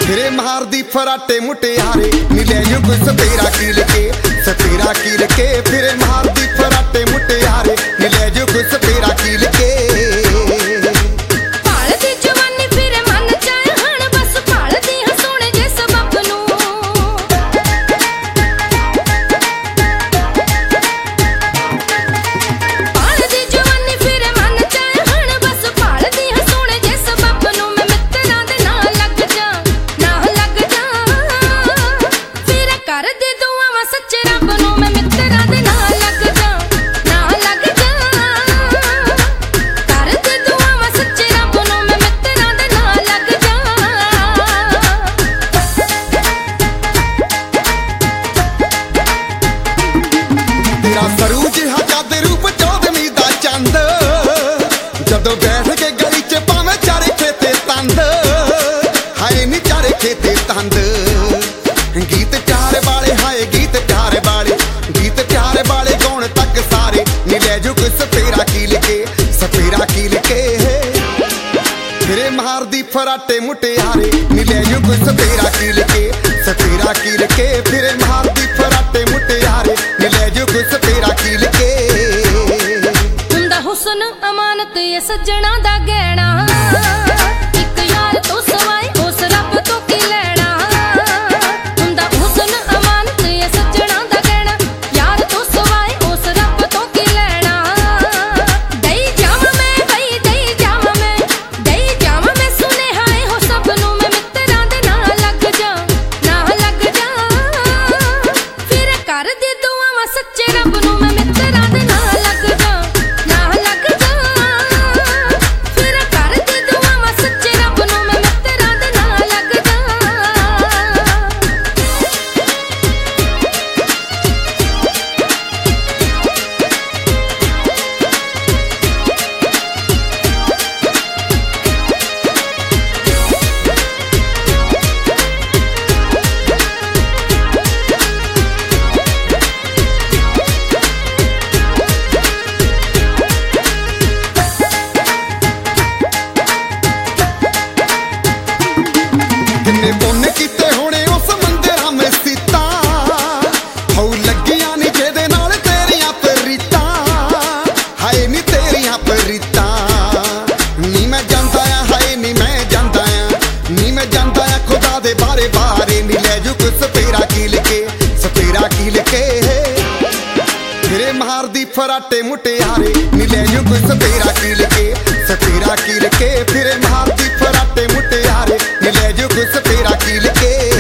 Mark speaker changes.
Speaker 1: फिरे मारदी फराटे मुटियारे नीले युग सपेरा कील के फिरे मारदी फराटे मुटियारे नीले युग सपेरा कील के सरूज हजाद रूप चौदवी दा चंद जदों बैठ के गली च पावे चारे खेते तंद हाय नी चारे खेते तंद गीत प्यार वाले हाय गीत प्यार वाले गौण तक सारे नीले जुग सपेरा कील के फिरे मारदी फराटे मुटियारे नीले युग सपेरा कील के फिरे मारदी फराटे मुटियारे नीले युग सपेरा कील के
Speaker 2: तुंदा हुस्न अमानत ये सज्जणा दा गहना इक यार तो सवाए उस रब तो की लेना तुंदा हुस्न अमानत ये सज्जणा दा गहना यार तो सवाए उस रब तो की लेना दई जावा मैं सुने हाय हो सब नू मैं मित्तरां दे ना लग जा फिर कर दे दुआवां सच्चे रब नू मैं मित्तरां दे ना लग जा फिर कर दे दुआवां सच्चे रब नू मैं मित्तरां दे ना लग जा
Speaker 1: किन्ने पुण्य कीते होने उस मंदिरां में सीता हौ लगियां नी जेदे नाल तेरियां प्रीतां हाय नी तेरियां प्रीतां नी मैं जानदा आ हाय नी मैं जानदा आ खुदा दे बारे बारे नीले जुग सपेरा कील के फिरे मारदी फराटे मुटियारे नीले युग सपेरा कील के फिरे मारदी फराटे मुटियारे नीले युग सपेरा कील के